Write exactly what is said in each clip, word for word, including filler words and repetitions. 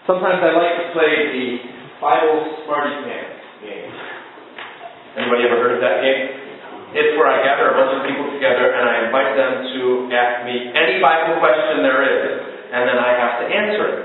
Sometimes I like to play the Bible Smarty Pants game. Anybody ever heard of that game? It's where I gather a bunch of people together and I invite them to ask me any Bible question there is, and then I have to answer it.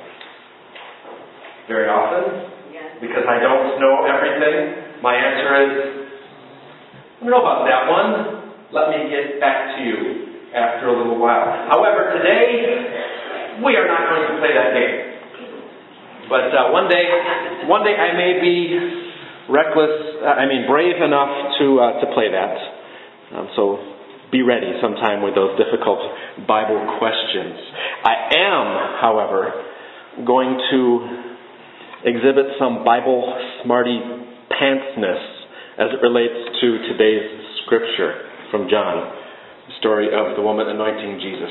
Very often, because I don't know everything, my answer is, I don't know about that one. Let me get back to you after a little while. However, today, we are not going to play that game. But uh, one day, one day I may be reckless, uh, I mean brave enough to uh, to play that. Um, so be ready sometime with those difficult Bible questions. I am, however, going to exhibit some Bible smarty pantsness as it relates to today's scripture from John, the story of the woman anointing Jesus.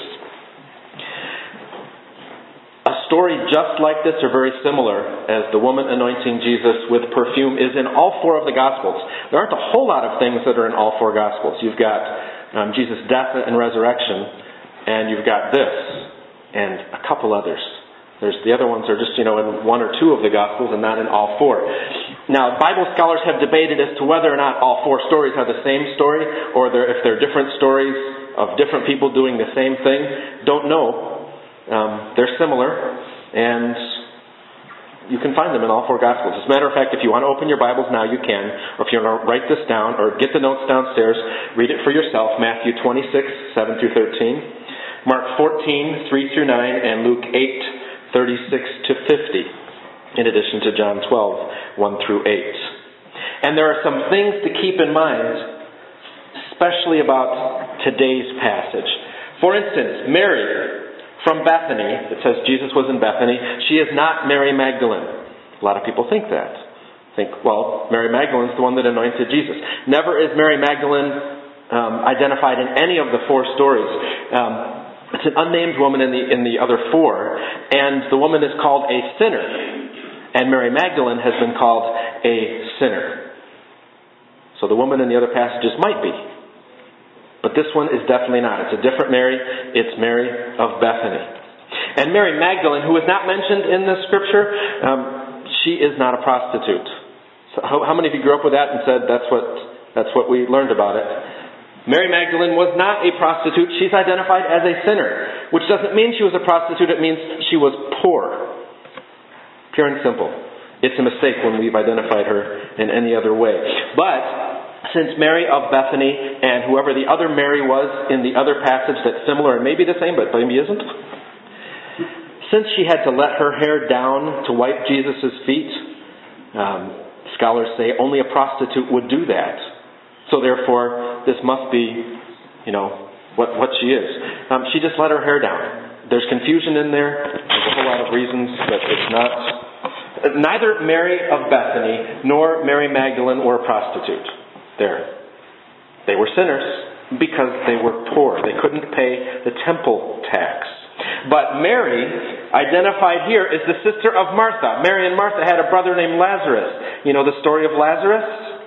A story just like this, or very similar, as the woman anointing Jesus with perfume, is in all four of the Gospels. There aren't a whole lot of things that are in all four Gospels. You've got um, Jesus' death and resurrection, and you've got this, and a couple others. There's the other ones are just, you know, in one or two of the Gospels and not in all four. Now, Bible scholars have debated as to whether or not all four stories are the same story, or they're, if they're different stories of different people doing the same thing. Don't know. Um, they're similar, and you can find them in all four Gospels. As a matter of fact, if you want to open your Bibles now, you can. Or if you want to write this down, or get the notes downstairs, read it for yourself. Matthew twenty-six, seven through thirteen. Mark fourteen, three through nine, and Luke eight, thirty-six to fifty. In addition to John twelve, one through eight. And there are some things to keep in mind, especially about today's passage. For instance, Mary from Bethany, it says Jesus was in Bethany. She is not Mary Magdalene. A lot of people think that. Think, well, Mary Magdalene is the one that anointed Jesus. Never is Mary Magdalene um, identified in any of the four stories. Um, it's an unnamed woman in the in the other four, and the woman is called a sinner, and Mary Magdalene has been called a sinner. So the woman in the other passages might be. But this one is definitely not. It's a different Mary. It's Mary of Bethany. And Mary Magdalene, who is not mentioned in the scripture, um, she is not a prostitute. So how, how many of you grew up with that and said that's what that's what we learned about it? Mary Magdalene was not a prostitute. She's identified as a sinner, which doesn't mean she was a prostitute. It means she was poor. Pure and simple. It's a mistake when we've identified her in any other way. But since Mary of Bethany and whoever the other Mary was in the other passage that's similar and maybe the same, but maybe isn't, since she had to let her hair down to wipe Jesus' feet, um, scholars say only a prostitute would do that. So therefore, this must be, you know, what, what she is. Um, she just let her hair down. There's confusion in there. There's a whole lot of reasons, but it's not. Neither Mary of Bethany nor Mary Magdalene were a prostitute. There. They were sinners because they were poor. They couldn't pay the temple tax. But Mary, identified here, is the sister of Martha. Mary and Martha had a brother named Lazarus. You know the story of Lazarus?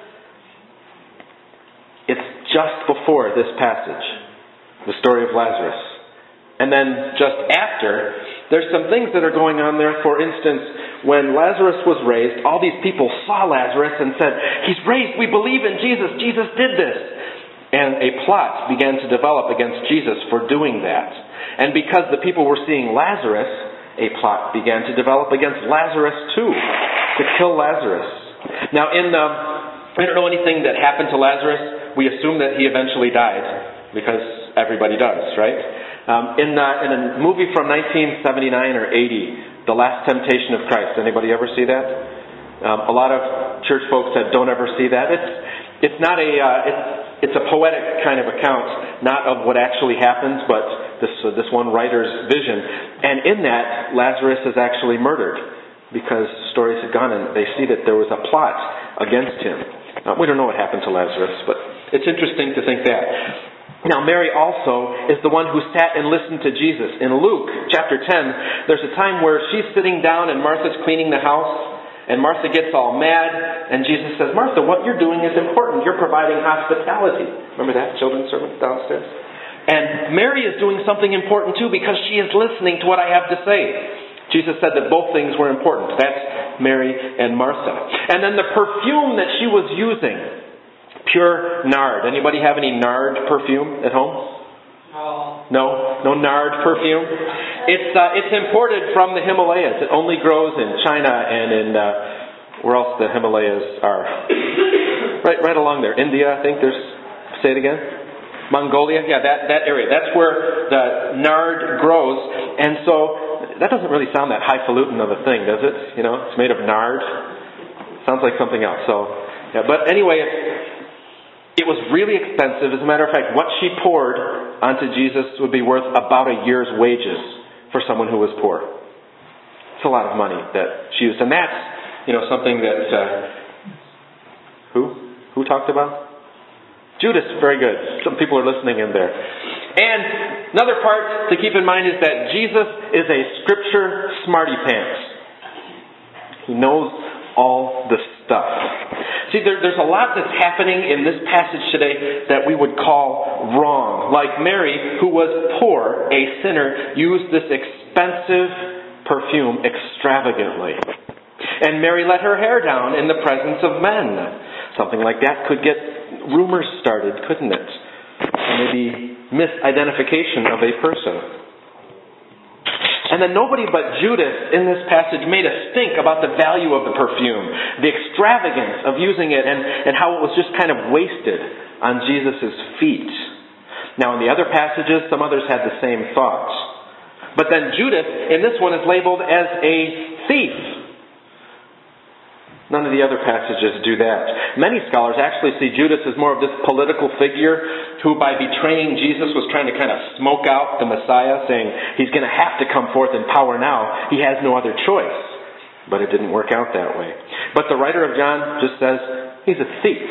It's just before this passage. The story of Lazarus. And then just after, there's some things that are going on there. For instance, when Lazarus was raised, all these people saw Lazarus and said, "He's raised, we believe in Jesus, Jesus did this." And a plot began to develop against Jesus for doing that. And because the people were seeing Lazarus, a plot began to develop against Lazarus too, to kill Lazarus. Now in the, we don't know anything that happened to Lazarus. We assume that he eventually died, because everybody does, right? Um, in, uh, in a movie from nineteen seventy-nine or eighty, The Last Temptation of Christ. Anybody ever see that? Um, a lot of church folks said, "Don't ever see that." It's it's not a uh, it's it's a poetic kind of account, not of what actually happens, but this uh, this one writer's vision. And in that, Lazarus is actually murdered because stories had gone and they see that there was a plot against him. Uh, we don't know what happened to Lazarus, but it's interesting to think that. Now, Mary also is the one who sat and listened to Jesus. In Luke chapter ten, there's a time where she's sitting down and Martha's cleaning the house, and Martha gets all mad, and Jesus says, "Martha, what you're doing is important. You're providing hospitality." Remember that children's sermon downstairs? And Mary is doing something important too, because she is listening to what I have to say. Jesus said that both things were important. That's Mary and Martha. And then the perfume that she was using, pure nard. Anybody have any nard perfume at home? No. No? No nard perfume? It's uh, it's imported from the Himalayas. It only grows in China and in, uh, where else the Himalayas are? Right right along there. India, I think there's, say it again? Mongolia? Yeah, that, that area. That's where the nard grows. And so, that doesn't really sound that highfalutin of a thing, does it? You know, it's made of nard. Sounds like something else. So, yeah. But anyway, it, it was really expensive. As a matter of fact, what she poured onto Jesus would be worth about a year's wages for someone who was poor. It's a lot of money that she used. And that's, you know, something that, uh, who? Who talked about? Judas, very good. Some people are listening in there. And another part to keep in mind is that Jesus is a scripture smarty pants. He knows all the stuff. See, there, there's a lot that's happening in this passage today that we would call wrong. Like Mary, who was poor, a sinner, used this expensive perfume extravagantly. And Mary let her hair down in the presence of men. Something like that could get rumors started, couldn't it? Maybe misidentification of a person. And then nobody but Judas in this passage made us think about the value of the perfume, the extravagance of using it, and, and how it was just kind of wasted on Jesus' feet. Now in the other passages, some others had the same thoughts. But then Judas, in this one, is labeled as a thief. None of the other passages do that. Many scholars actually see Judas as more of this political figure who, by betraying Jesus, was trying to kind of smoke out the Messiah, saying he's going to have to come forth in power now. He has no other choice. But it didn't work out that way. But the writer of John just says he's a thief.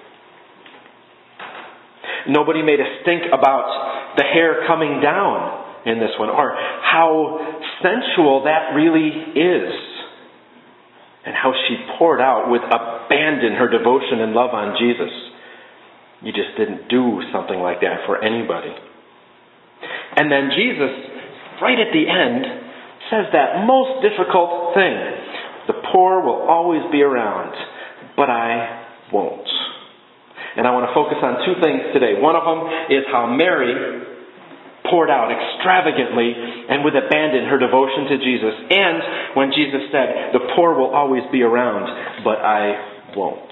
Nobody made a stink about the hair coming down in this one, or how sensual that really is. And how she poured out with abandon her devotion and love on Jesus. You just didn't do something like that for anybody. And then Jesus, right at the end, says that most difficult thing. The poor will always be around, but I won't. And I want to focus on two things today. One of them is how Mary poured out extravagantly and with abandon her devotion to Jesus. And when Jesus said, the poor will always be around, but I won't.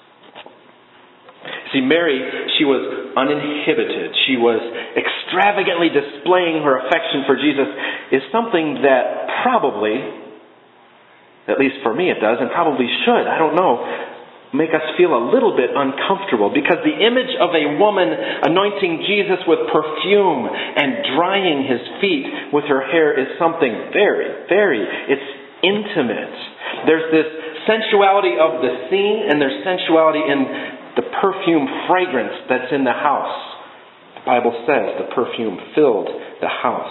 See, Mary, she was uninhibited. She was extravagantly displaying her affection for Jesus, is something that probably, at least for me it does, and probably should, I don't know, make us feel a little bit uncomfortable, because the image of a woman anointing Jesus with perfume and drying his feet with her hair is something very, very, it's intimate. There's this sensuality of the scene, and there's sensuality in the perfume fragrance that's in the house. The Bible says the perfume filled the house.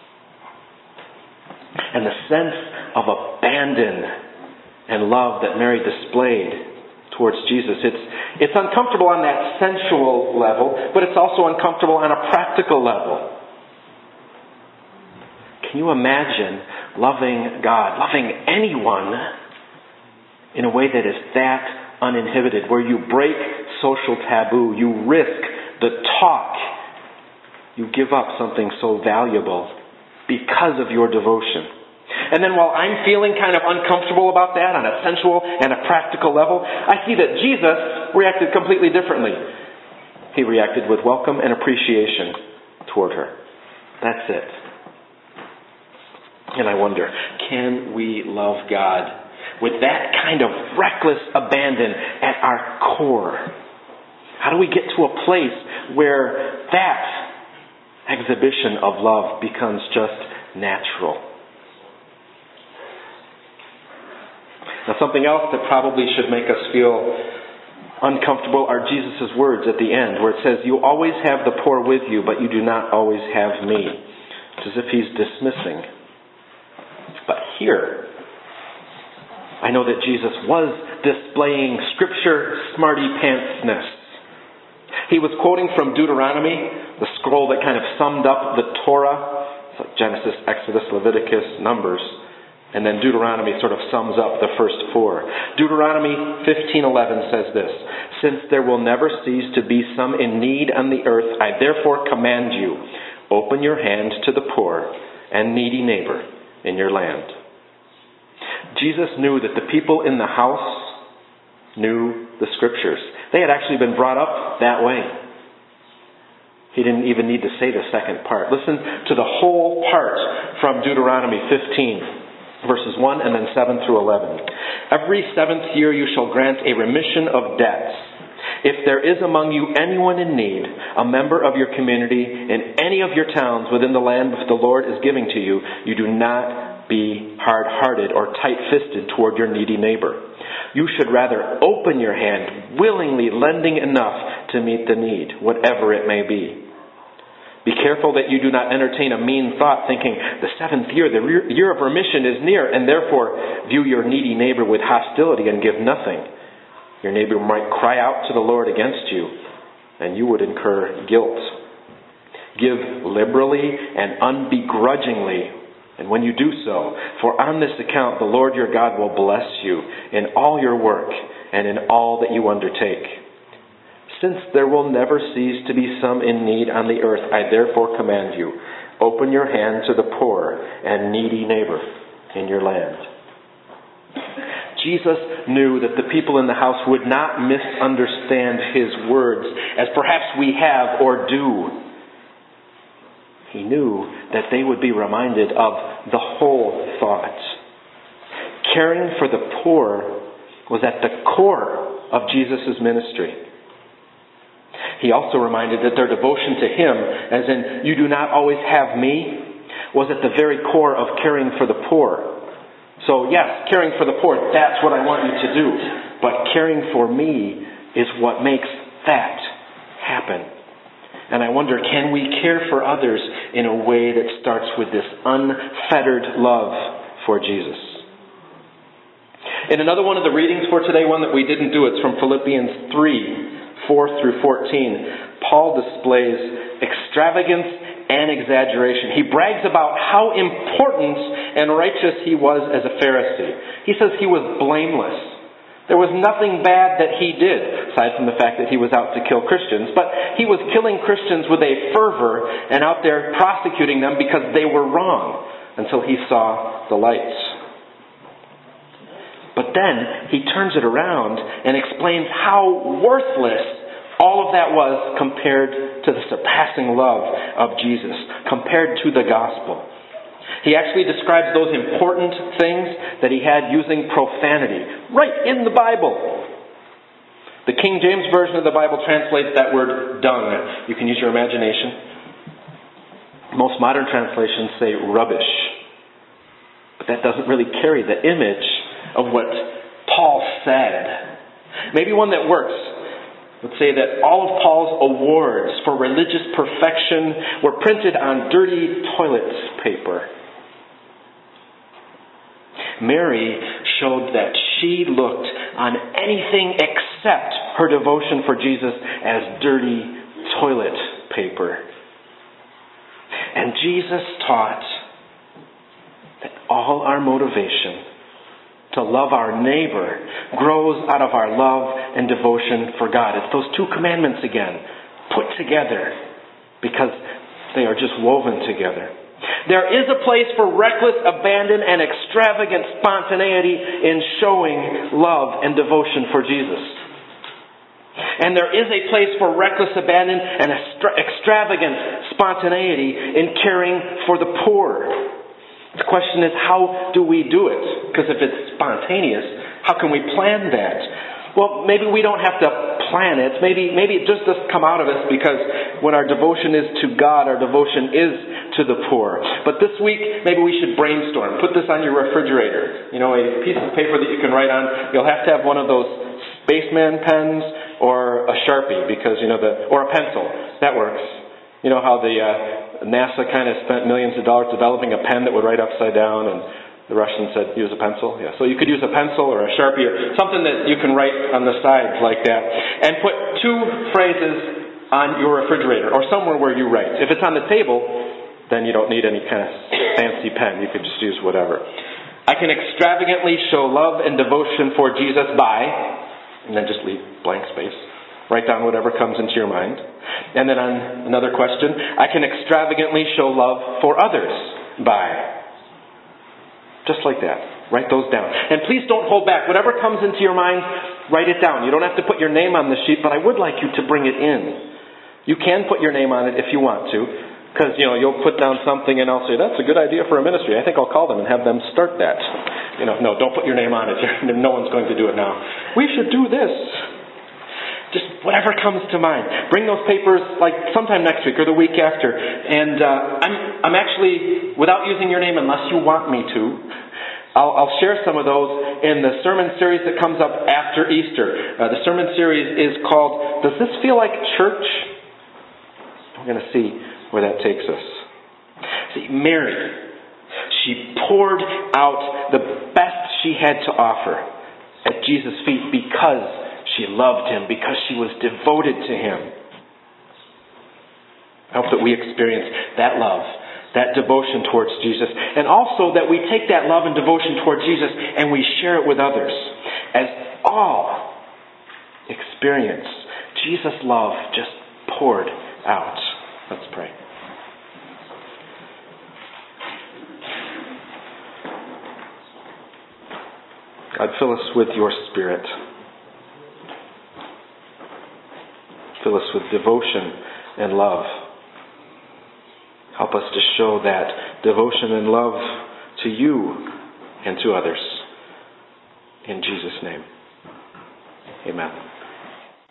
And the sense of abandon and love that Mary displayed towards Jesus. It's it's uncomfortable on that sensual level, but it's also uncomfortable on a practical level. Can you imagine loving God, loving anyone in a way that is that uninhibited, where you break social taboo, you risk the talk, you give up something so valuable because of your devotion? And then while I'm feeling kind of uncomfortable about that on a sensual and a practical level, I see that Jesus reacted completely differently. He reacted with welcome and appreciation toward her. That's it. And I wonder, can we love God with that kind of reckless abandon at our core? How do we get to a place where that exhibition of love becomes just natural? Now, something else that probably should make us feel uncomfortable are Jesus' words at the end, where it says, you always have the poor with you, but you do not always have me. It's as if he's dismissing. But here, I know that Jesus was displaying scripture smarty pantsness. He was quoting from Deuteronomy, the scroll that kind of summed up the Torah. It's like Genesis, Exodus, Leviticus, Numbers. And then Deuteronomy sort of sums up the first four. Deuteronomy fifteen eleven says this, "Since there will never cease to be some in need on the earth, I therefore command you, open your hand to the poor and needy neighbor in your land." Jesus knew that the people in the house knew the Scriptures. They had actually been brought up that way. He didn't even need to say the second part. Listen to the whole part from Deuteronomy fifteen, verses one and then seven through eleven. "Every seventh year you shall grant a remission of debts. If there is among you anyone in need, a member of your community in any of your towns within the land which the Lord is giving to you, you do not be hard-hearted or tight-fisted toward your needy neighbor. You should rather open your hand, willingly lending enough to meet the need, whatever it may be. Be careful that you do not entertain a mean thought, thinking, the seventh year, the year of remission is near, and therefore view your needy neighbor with hostility and give nothing. Your neighbor might cry out to the Lord against you, and you would incur guilt. Give liberally and unbegrudgingly, and when you do so, for on this account the Lord your God will bless you in all your work and in all that you undertake. Since there will never cease to be some in need on the earth, I therefore command you, open your hand to the poor and needy neighbor in your land." Jesus knew that the people in the house would not misunderstand his words, as perhaps we have or do. He knew that they would be reminded of the whole thought. Caring for the poor was at the core of Jesus' ministry. He also reminded that their devotion to him, as in, you do not always have me, was at the very core of caring for the poor. So yes, caring for the poor, that's what I want you to do. But caring for me is what makes that happen. And I wonder, can we care for others in a way that starts with this unfettered love for Jesus? In another one of the readings for today, one that we didn't do, it's from Philippians three, four through fourteen. Paul displays extravagance and exaggeration. He brags about how important and righteous he was as a Pharisee. He says he was blameless. There was nothing bad that he did, aside from the fact that he was out to kill Christians. But he was killing Christians with a fervor and out there prosecuting them because they were wrong until he saw the lights. But then he turns it around and explains how worthless all of that was compared to the surpassing love of Jesus, compared to the gospel. He actually describes those important things that he had using profanity right in the Bible. The King James Version of the Bible translates that word dung. You can use your imagination. Most modern translations say rubbish. But that doesn't really carry the image of what Paul said. Maybe one that works. Let's say that all of Paul's awards for religious perfection were printed on dirty toilet paper. Mary showed that she looked on anything except her devotion for Jesus as dirty toilet paper. And Jesus taught that all our motivation to love our neighbor grows out of our love and devotion for God. It's those two commandments again, put together, because they are just woven together. There is a place for reckless abandon and extravagant spontaneity in showing love and devotion for Jesus. And there is a place for reckless abandon and extravagant spontaneity in caring for the poor. The question is, how do we do it? Because if it's spontaneous, how can we plan that? Well, maybe we don't have to plan it. Maybe maybe it just doesn't come out of us because when our devotion is to God, our devotion is to the poor. But this week, maybe we should brainstorm. Put this on your refrigerator. You know, a piece of paper that you can write on. You'll have to have one of those spaceman pens or a Sharpie, because, you know, the or a pencil. That works. You know how the uh, NASA kind of spent millions of dollars developing a pen that would write upside down, and the Russians said, use a pencil? Yeah, so you could use a pencil or a Sharpie or something that you can write on the sides like that. And put two phrases on your refrigerator or somewhere where you write. If it's on the table, then you don't need any kind of fancy pen. You could just use whatever. I can extravagantly show love and devotion for Jesus by, and then just leave blank space. Write down whatever comes into your mind. And then on another question, I can extravagantly show love for others by. Just like that. Write those down. And please don't hold back. Whatever comes into your mind, write it down. You don't have to put your name on the sheet, but I would like you to bring it in. You can put your name on it if you want to. Because, you know, you'll put down something and I'll say, that's a good idea for a ministry. I think I'll call them and have them start that. You know, no, don't put your name on it. No one's going to do it now. We should do this. Just whatever comes to mind. Bring those papers like sometime next week or the week after. And uh, I'm, I'm actually, without using your name unless you want me to, I'll, I'll share some of those in the sermon series that comes up after Easter. Uh, the sermon series is called, Does This Feel Like Church? We're going to see where that takes us. See, Mary, she poured out the best she had to offer at Jesus' feet because she loved Him, because she was devoted to Him. I hope that we experience that love, that devotion towards Jesus, and also that we take that love and devotion towards Jesus and we share it with others, as all experience Jesus' love just poured out. Let's pray. God, fill us with your Spirit. Fill us with devotion and love. Help us to show that devotion and love to you and to others. In Jesus' name, amen.